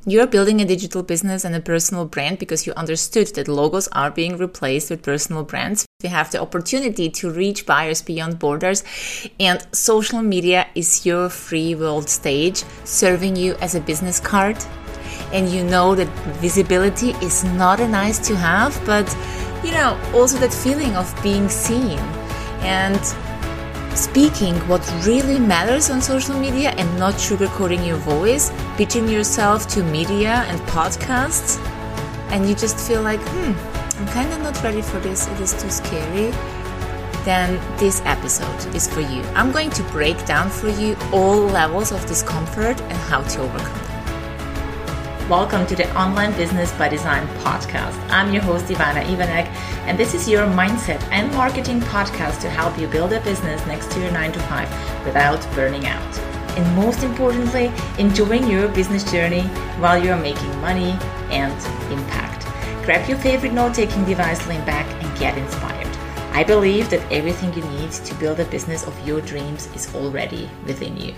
You're building a digital business and a personal brand because you understood that logos are being replaced with personal brands. You have the opportunity to reach buyers beyond borders, and social media is your free world stage, serving you as a business card. And you know that visibility is not a nice to have, but also that feeling of being seen and speaking what really matters on social media and not sugarcoating your voice, pitching yourself to media and podcasts, and you just feel like, I'm kind of not ready for this, it is too scary, then this episode is for you. I'm going to break down for you all levels of discomfort and how to overcome them. Welcome to the Online Business by Design podcast. I'm your host, Ivana Ivanek, and this is your mindset and marketing podcast to help you build a business next to your 9-to-5 without burning out. And most importantly, enjoying your business journey while you're making money and impact. Grab your favorite note-taking device, lean back, and get inspired. I believe that everything you need to build a business of your dreams is already within you.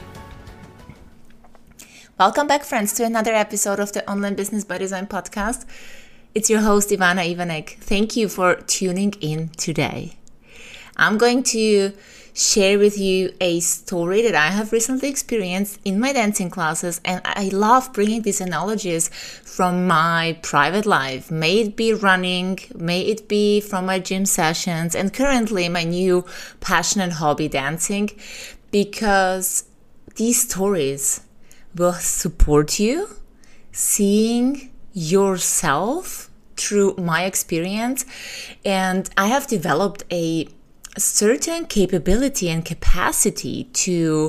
Welcome back, friends, to another episode of the Online Business by Design podcast. It's your host, Ivana Ivanek. Thank you for tuning in today. I'm going to share with you a story that I have recently experienced in my dancing classes, and I love bringing these analogies from my private life. May it be running, may it be from my gym sessions, and currently my new passion and hobby, dancing, because these stories will support you seeing yourself through my experience. And I have developed a certain capability and capacity to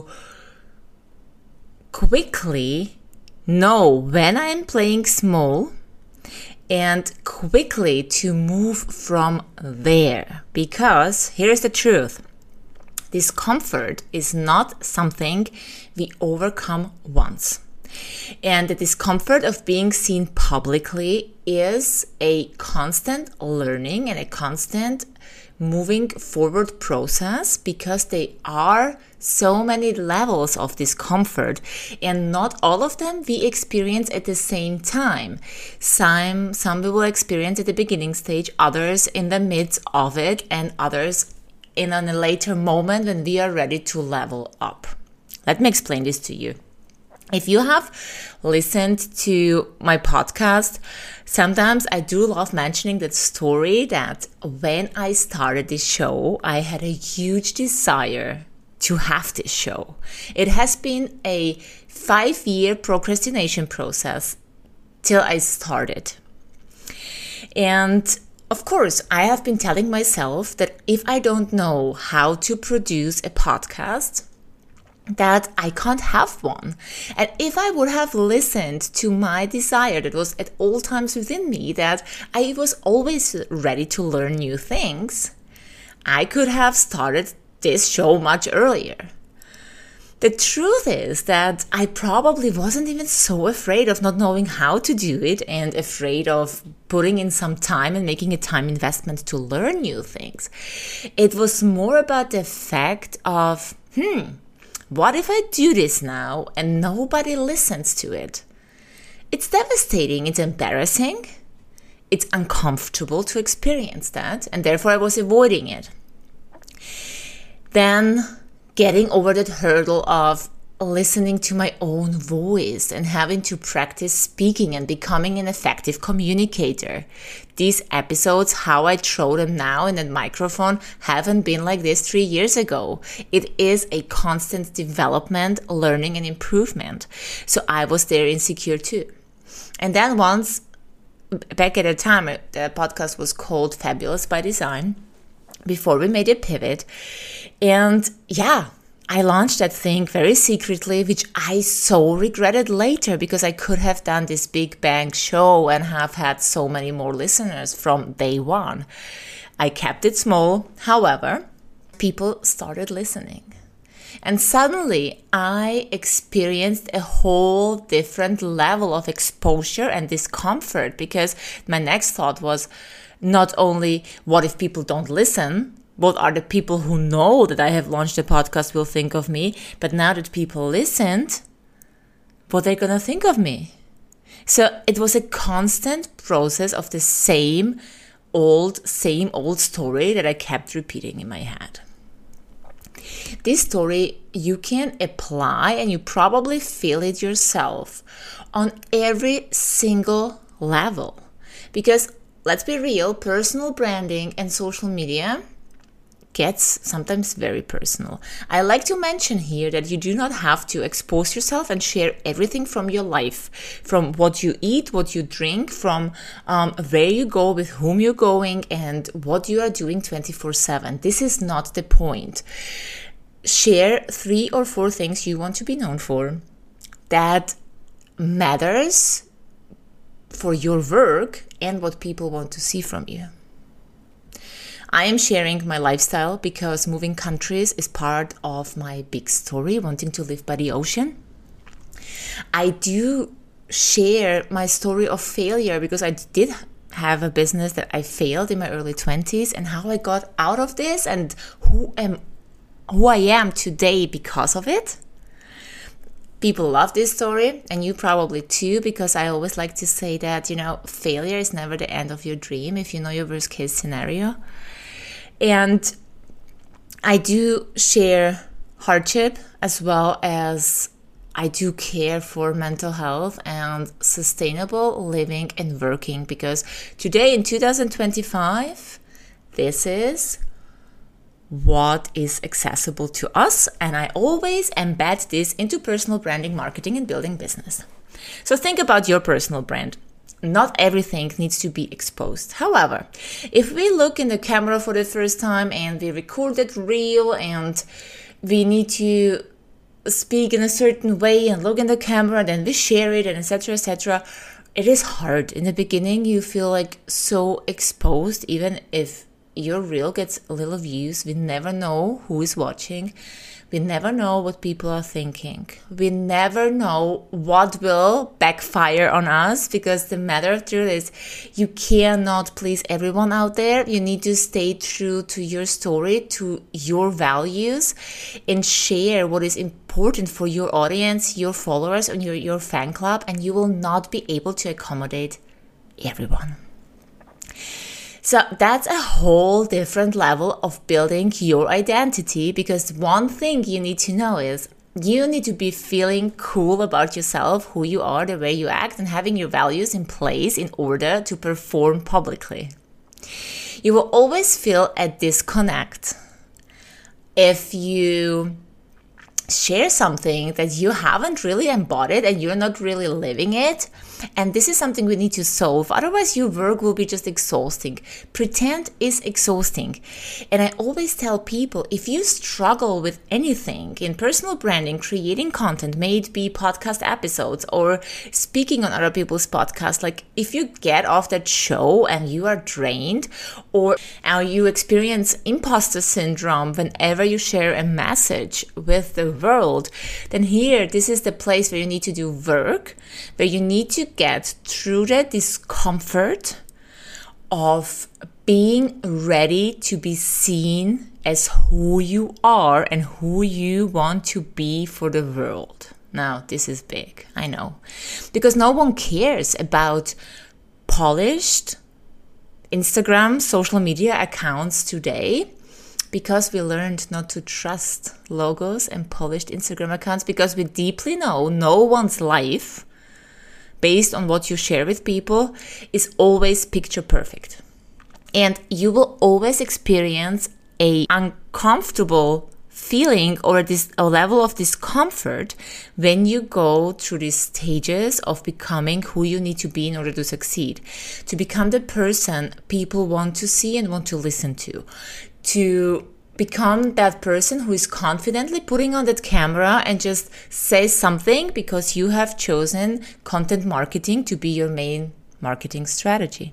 quickly know when I am playing small and quickly to move from there. Because here's the truth. Discomfort is not something we overcome once. And the discomfort of being seen publicly is a constant learning and a constant moving forward process, because there are so many levels of discomfort, and not all of them we experience at the same time. Some we will experience at the beginning stage, others in the midst of it, and others in a later moment when we are ready to level up. Let me explain this to you. If you have listened to my podcast, sometimes I do love mentioning that story that when I started this show, I had a huge desire to have this show. It has been a 5-year procrastination process till I started. And of course, I have been telling myself that if I don't know how to produce a podcast, that I can't have one. And if I would have listened to my desire that was at all times within me, that I was always ready to learn new things, I could have started this show much earlier. The truth is that I probably wasn't even so afraid of not knowing how to do it and afraid of putting in some time and making a time investment to learn new things. It was more about the fact of, what if I do this now and nobody listens to it? It's devastating, it's embarrassing, it's uncomfortable to experience that, and therefore I was avoiding it. Then getting over that hurdle of listening to my own voice and having to practice speaking and becoming an effective communicator. These episodes, how I throw them now in that microphone, haven't been like this 3 years ago. It is a constant development, learning, and improvement. So I was there insecure too. And then once, back at a time, the podcast was called Fabulous by Design, before we made a pivot. And I launched that thing very secretly, which I so regretted later, because I could have done this big bang show and have had so many more listeners from day one. I kept it small. However, people started listening. And suddenly I experienced a whole different level of exposure and discomfort, because my next thought was not only, what if people don't listen? What are the people who know that I have launched a podcast will think of me? But now that people listened, what are they going to think of me? So it was a constant process of the same old story that I kept repeating in my head. This story you can apply, and you probably feel it yourself on every single level. Because let's be real, personal branding and social media gets sometimes very personal. I like to mention here that you do not have to expose yourself and share everything from your life, from what you eat, what you drink, from where you go, with whom you're going, and what you are doing 24/7. This is not the point. Share 3 or 4 things you want to be known for that matters for your work and what people want to see from you. I am sharing my lifestyle because moving countries is part of my big story, wanting to live by the ocean. I do share my story of failure because I did have a business that I failed in my early 20s, and how I got out of this and who I am today because of it. People love this story, and you probably too, because I always like to say that, failure is never the end of your dream if you know your worst case scenario. And I do share hardship, as well as I do care for mental health and sustainable living and working, because today in 2025, this is what is accessible to us, and I always embed this into personal branding, marketing, and building business. So think about your personal brand. Not everything needs to be exposed. However, if we look in the camera for the first time and we record it real, and we need to speak in a certain way and look in the camera, then we share it, and etc., etc., it is hard. In the beginning, you feel like so exposed. Even if your reel gets a little views, we never know who is watching. We never know what people are thinking. We never know what will backfire on us, because the matter of truth is you cannot please everyone out there. You need to stay true to your story, to your values, and share what is important for your audience, your followers, and your fan club, and you will not be able to accommodate everyone. So that's a whole different level of building your identity, because one thing you need to know is you need to be feeling cool about yourself, who you are, the way you act, and having your values in place in order to perform publicly. You will always feel a disconnect if you share something that you haven't really embodied and you're not really living it. And this is something we need to solve. Otherwise, your work will be just exhausting. Pretend is exhausting. And I always tell people, if you struggle with anything in personal branding, creating content, may it be podcast episodes or speaking on other people's podcasts, like if you get off that show and you are drained, or you experience imposter syndrome whenever you share a message with the world, then this is the place where you need to do work, where you need to get through the discomfort of being ready to be seen as who you are and who you want to be for the world. Now, this is big, I know, because no one cares about polished Instagram, social media accounts today, because we learned not to trust logos and polished Instagram accounts, because we deeply know no one's life, based on what you share with people, is always picture perfect. And you will always experience a uncomfortable feeling or a level of discomfort when you go through these stages of becoming who you need to be in order to succeed, to become the person people want to see and want to listen to become that person who is confidently putting on that camera and just says something because you have chosen content marketing to be your main marketing strategy.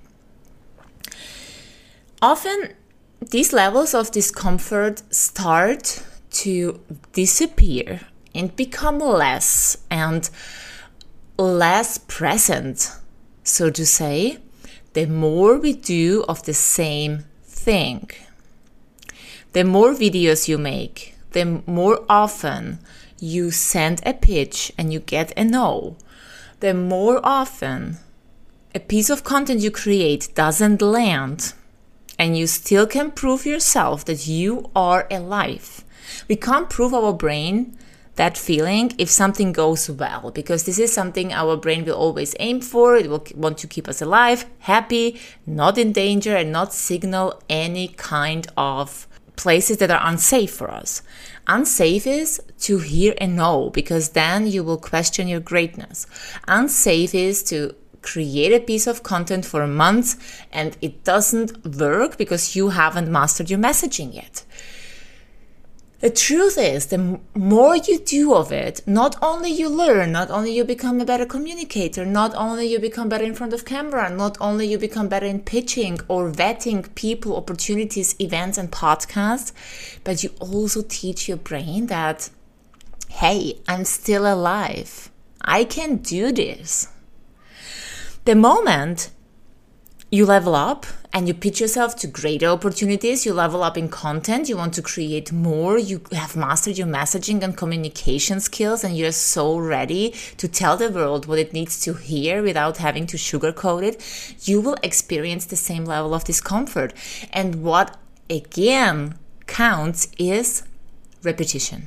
Often, these levels of discomfort start to disappear and become less and less present, so to say, the more we do of the same thing. The more videos you make, the more often you send a pitch and you get a no. the more often a piece of content you create doesn't land and you still can prove yourself that you are alive. We can't prove our brain that feeling if something goes well, because this is something our brain will always aim for. It will want to keep us alive, happy, not in danger, and not signal any kind of places that are unsafe for us. Unsafe is to hear a no, because then you will question your greatness. Unsafe is to create a piece of content for a month and it doesn't work because you haven't mastered your messaging yet. The truth is, the more you do of it, not only you learn, not only you become a better communicator, not only you become better in front of camera, not only you become better in pitching or vetting people, opportunities, events, and podcasts, but you also teach your brain that, hey, I'm still alive. I can do this. The moment you level up and you pitch yourself to greater opportunities, you level up in content, you want to create more, you have mastered your messaging and communication skills, and you're so ready to tell the world what it needs to hear without having to sugarcoat it, you will experience the same level of discomfort. And what again counts is repetition.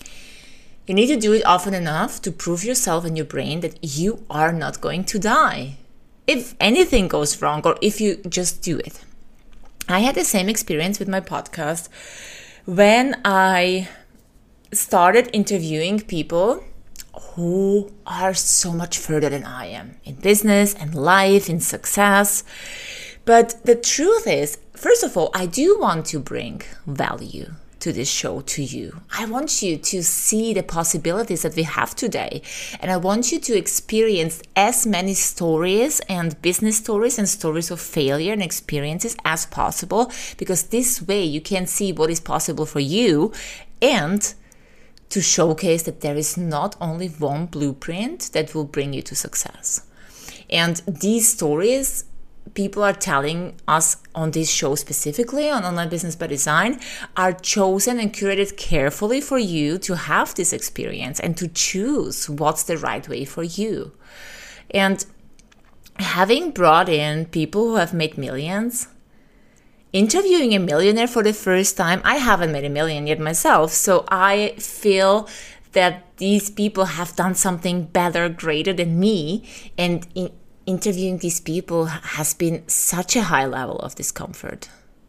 You need to do it often enough to prove yourself and your brain that you are not going to die if anything goes wrong, or if you just do it. I had the same experience with my podcast when I started interviewing people who are so much further than I am in business and life, in success. But the truth is, first of all, I do want to bring value to this show to you. I want you to see the possibilities that we have today. And I want you to experience as many stories and business stories and stories of failure and experiences as possible, because this way you can see what is possible for you, and to showcase that there is not only one blueprint that will bring you to success. And these stories people are telling us on this show, specifically on Online Business by Design, are chosen and curated carefully for you to have this experience and to choose what's the right way for you. And having brought in people who have made millions, interviewing a millionaire for the first time, I haven't made a million yet myself, so I feel that these people have done something better, greater than me, and interviewing these people has been such a high level of discomfort.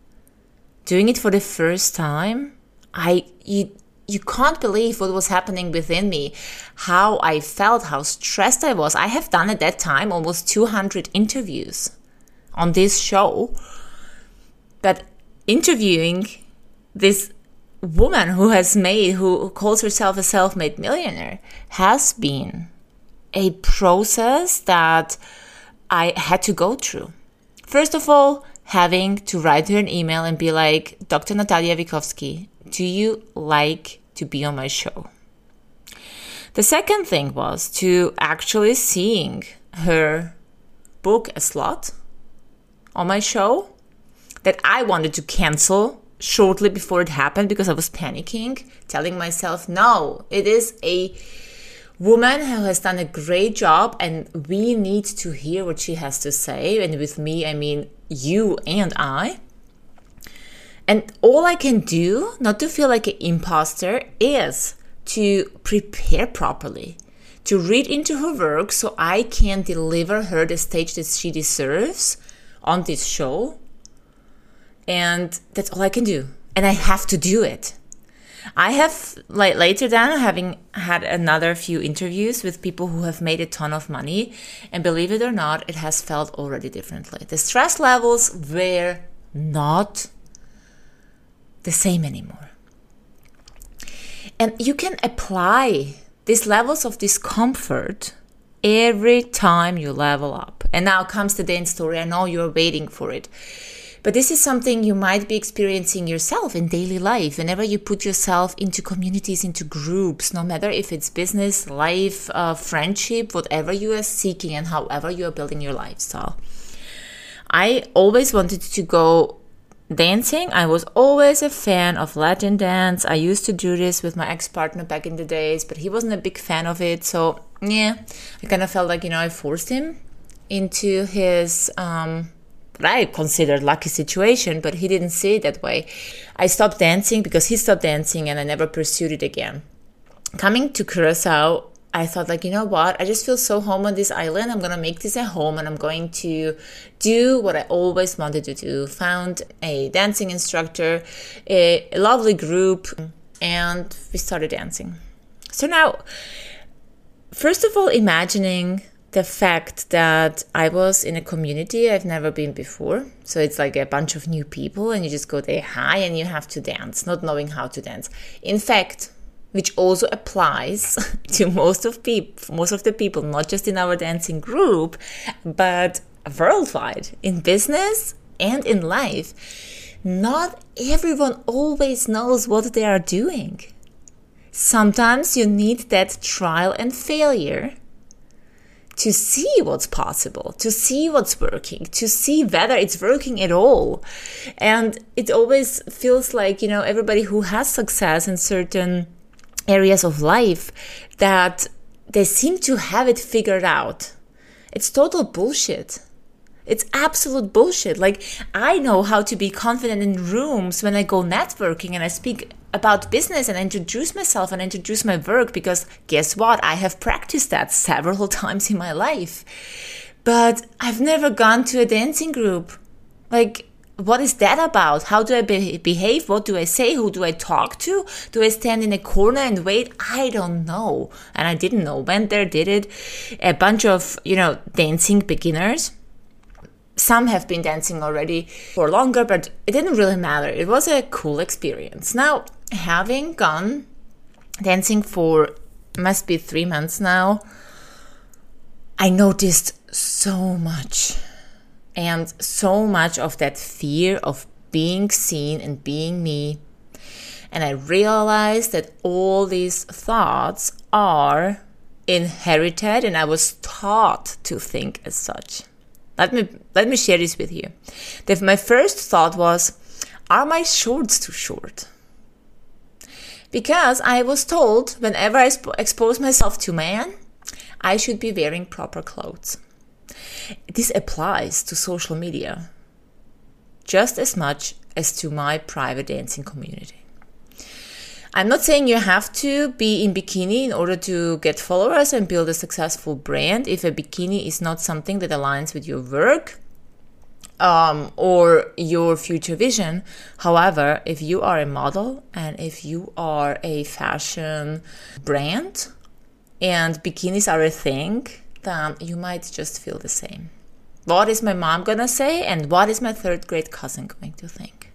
Doing it for the first time, you can't believe what was happening within me, how I felt, how stressed I was. I have done at that time almost 200 interviews on this show. But interviewing this woman who calls herself a self-made millionaire has been a process that I had to go through. First of all, having to write her an email and be like, Dr. Natalia Witkowski, do you like to be on my show? The second thing was to actually seeing her book a slot on my show that I wanted to cancel shortly before it happened because I was panicking, telling myself, no, it is a woman who has done a great job and we need to hear what she has to say. And with me, I mean you and I. And all I can do, not to feel like an imposter, is to prepare properly, to read into her work so I can deliver her the stage that she deserves on this show. And that's all I can do. And I have to do it. I have, later down, having had another few interviews with people who have made a ton of money, and believe it or not, it has felt already differently. The stress levels were not the same anymore. And you can apply these levels of discomfort every time you level up. And now comes the dance story. I know you're waiting for it. But this is something you might be experiencing yourself in daily life. Whenever you put yourself into communities, into groups, no matter if it's business, life, friendship, whatever you are seeking and however you are building your lifestyle. I always wanted to go dancing, I was always a fan of Latin dance. I used to do this with my ex-partner back in the days, but he wasn't a big fan of it. So yeah, I kind of felt like, I forced him into his what I considered lucky situation, but he didn't see it that way. I stopped dancing because he stopped dancing, and I never pursued it again. Coming to Curacao, I thought, like, what? I just feel so home on this island. I'm going to make this a home, and I'm going to do what I always wanted to do. Found a dancing instructor, a lovely group, and we started dancing. So now, first of all, imagining the fact that I was in a community I've never been before. So it's like a bunch of new people, and you just go there, hi, and you have to dance, not knowing how to dance. In fact, which also applies to most of the people, not just in our dancing group, but worldwide, in business and in life. Not everyone always knows what they are doing. Sometimes you need that trial and failure to see what's possible, to see what's working, to see whether it's working at all. And it always feels like, everybody who has success in certain areas of life, that they seem to have it figured out. It's total bullshit. It's absolute bullshit. Like, I know how to be confident in rooms when I go networking and I speak about business and introduce myself and introduce my work, because guess what? I have practiced that several times in my life. But I've never gone to a dancing group. Like, what is that about? How do I behave? What do I say? Who do I talk to? Do I stand in a corner and wait? I don't know. And I didn't know. Went there, did it. A bunch of, dancing beginners. Some have been dancing already for longer, but it didn't really matter. It was a cool experience. Now, having gone dancing for, must be 3 months now, I noticed so much. And so much of that fear of being seen and being me. And I realized that all these thoughts are inherited, and I was taught to think as such. Let me share this with you. My first thought was, are my shorts too short? Because I was told whenever I expose myself to man, I should be wearing proper clothes. This applies to social media just as much as to my private dancing community. I'm not saying you have to be in bikini in order to get followers and build a successful brand if a bikini is not something that aligns with your work or your future vision. However, if you are a model and if you are a fashion brand and bikinis are a thing, then you might just feel the same. What is my mom gonna say, and what is my third grade cousin going to think?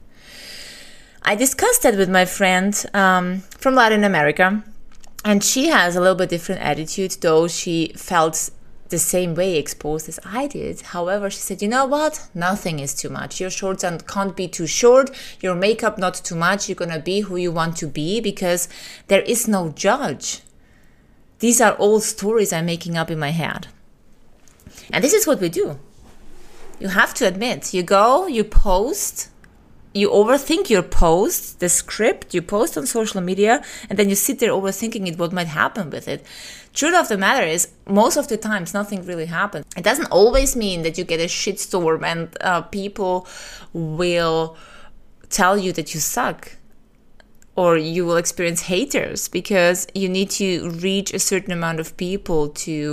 I discussed that with my friend from Latin America, and she has a little bit different attitude, though she felt the same way exposed as I did. However, she said, you know what? Nothing is too much. Your shorts can't be too short. Your makeup not too much. You're gonna be who you want to be because there is no judge. These are all stories I'm making up in my head. And this is what we do. You have to admit, you go, you post, you overthink your post, the script you post on social media, and then you sit there overthinking it, what might happen with it. Truth of the matter is, most of the times, nothing really happens. It doesn't always mean that you get a shitstorm and people will tell you that you suck. Or you will experience haters, because you need to reach a certain amount of people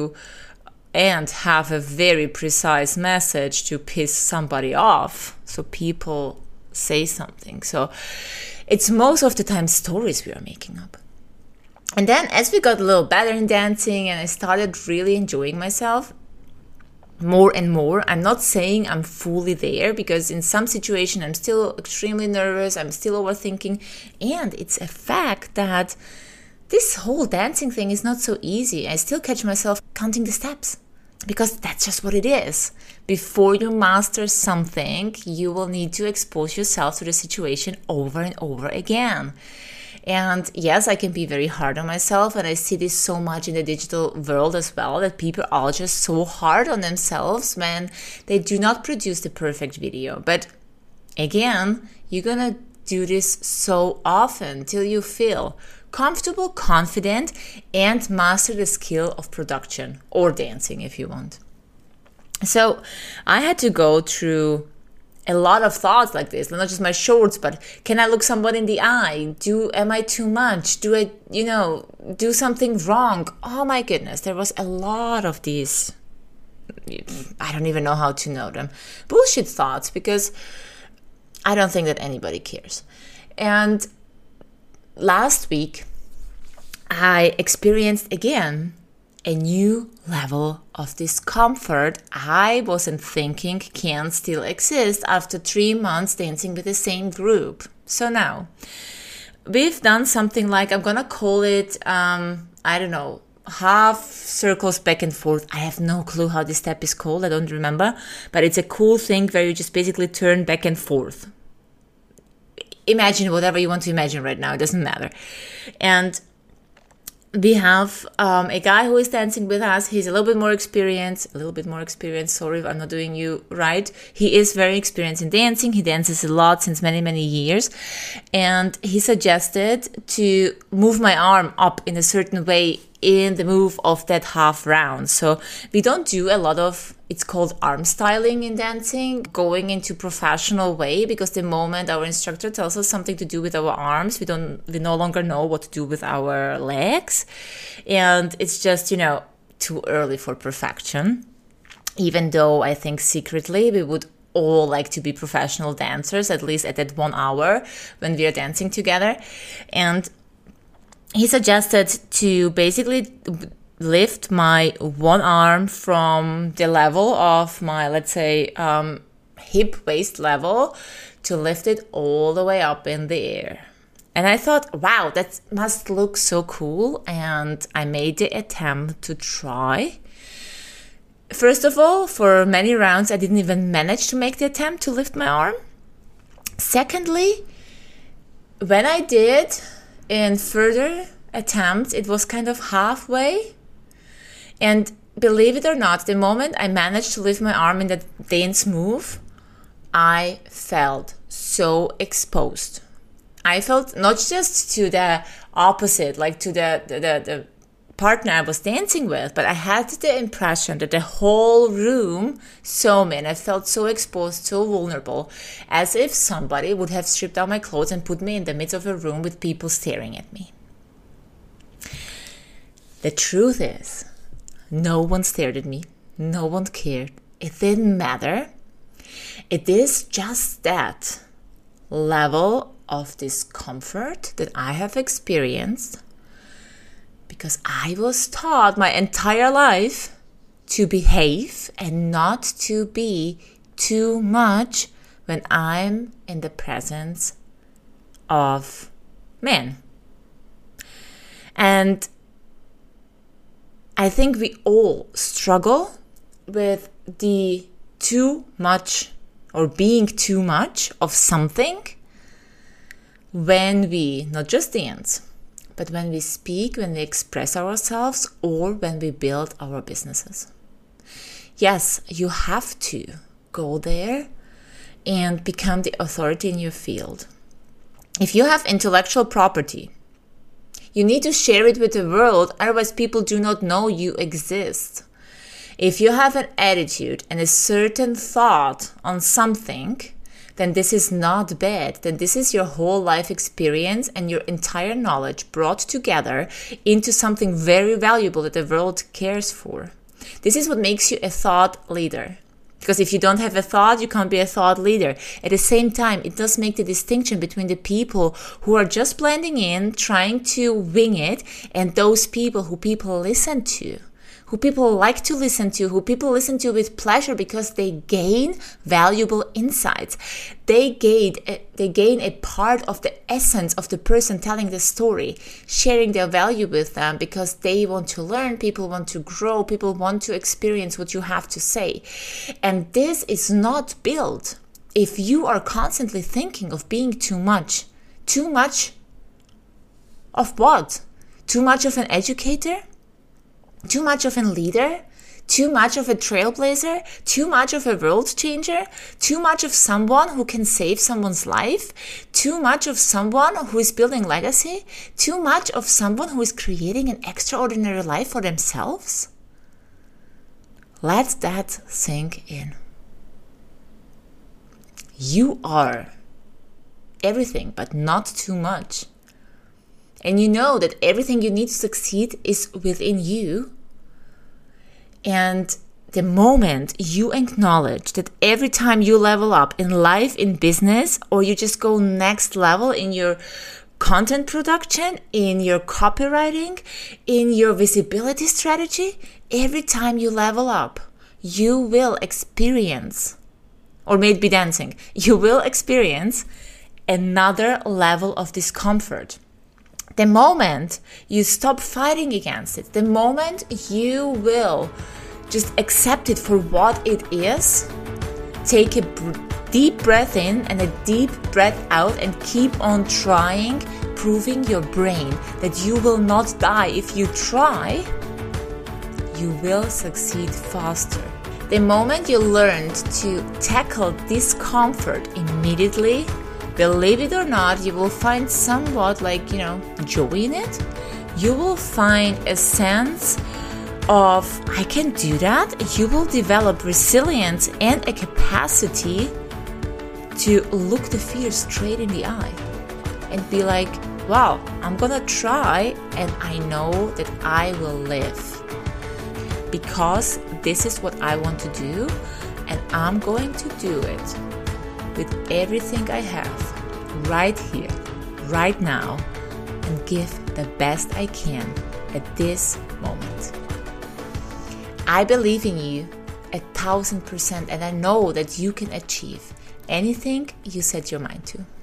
and have a very precise message to piss somebody off. So people say something. So it's most of the time stories we are making up. And then as we got a little better in dancing and I started really enjoying myself more and more, I'm not saying I'm fully there, because in some situation I'm still extremely nervous, I'm still overthinking, and it's a fact that this whole dancing thing is not so easy. I still catch myself counting the steps, because that's just what it is. Before you master something, you will need to expose yourself to the situation over and over again. And yes, I can be very hard on myself, and I see this so much in the digital world as well, that people are just so hard on themselves when they do not produce the perfect video. But Again, you're gonna do this so often till you feel comfortable, confident, and master the skill of production or dancing if you want. So I had to go through a lot of thoughts like this, not just my shorts, but can I look somebody in the eye? Am I too much? Do I, do something wrong? Oh my goodness, there was a lot of these, I don't even know how to know them, bullshit thoughts, because I don't think that anybody cares. And last week, I experienced again a new level of discomfort I wasn't thinking can still exist after 3 months dancing with the same group. So now, we've done something like, I'm gonna call it, half circles back and forth. I have no clue how this step is called, I don't remember, but it's a cool thing where you just basically turn back and forth. Imagine whatever you want to imagine right now, it doesn't matter. And we have a guy who is dancing with us. He's a little bit more experienced. Sorry if I'm not doing you right. He is very experienced in dancing. He dances a lot since many, many years. And he suggested to move my arm up in a certain way in the move of that half round. So we don't do a lot of, it's called arm styling in dancing, going into professional way, because the moment our instructor tells us something to do with our arms, we no longer know what to do with our legs. And it's just, too early for perfection. Even though I think secretly we would all like to be professional dancers, at least at that 1 hour when we are dancing together. And he suggested to basically lift my one arm from the level of my, let's say, hip waist level, to lift it all the way up in the air. And I thought, wow, that must look so cool. And I made the attempt to try. First of all, for many rounds, I didn't even manage to make the attempt to lift my arm. Secondly, when I did, in further attempts, it was kind of halfway. And believe it or not, the moment I managed to lift my arm in that dance move, I felt so exposed. I felt not just to the opposite, like to the partner I was dancing with, but I had the impression that the whole room saw me, and I felt so exposed, so vulnerable, as if somebody would have stripped out my clothes and put me in the midst of a room with people staring at me. The truth is, no one stared at me. No one cared. It didn't matter. It is just that level of discomfort that I have experienced because I was taught my entire life to behave and not to be too much when I'm in the presence of men. And I think we all struggle with the too much or being too much of something when we not just dance, but when we speak, when we express ourselves, or when we build our businesses. Yes, you have to go there and become the authority in your field. If you have intellectual property, you need to share it with the world, otherwise people do not know you exist. If you have an attitude and a certain thought on something, then this is not bad. Then this is your whole life experience and your entire knowledge brought together into something very valuable that the world cares for. This is what makes you a thought leader. Because if you don't have a thought, you can't be a thought leader. At the same time, it does make the distinction between the people who are just blending in, trying to wing it, and those people who people listen to, who people like to listen to, who people listen to with pleasure because they gain valuable insights. They gain a part of the essence of the person telling the story, sharing their value with them because they want to learn, people want to grow, people want to experience what you have to say. And this is not built if you are constantly thinking of being too much. Too much of what? Too much of an educator? Too much of a leader? Too much of a trailblazer? Too much of a world changer? Too much of someone who can save someone's life? Too much of someone who is building legacy? Too much of someone who is creating an extraordinary life for themselves? Let that sink in. You are everything, but not too much. And you know that everything you need to succeed is within you. And the moment you acknowledge that every time you level up in life, in business, or you just go next level in your content production, in your copywriting, in your visibility strategy, every time you level up, you will experience, or may it be dancing, you will experience another level of discomfort. The moment you stop fighting against it, the moment you will just accept it for what it is, take a deep breath in and a deep breath out and keep on trying, proving your brain that you will not die if you try, you will succeed faster. The moment you learned to tackle discomfort immediately, believe it or not, you will find somewhat joy in it. You will find a sense of, I can do that. You will develop resilience and a capacity to look the fear straight in the eye and be like, wow, I'm gonna try and I know that I will live because this is what I want to do and I'm going to do it with everything I have right here, right now, and give the best I can at this moment. I believe in you 1,000%, and I know that you can achieve anything you set your mind to.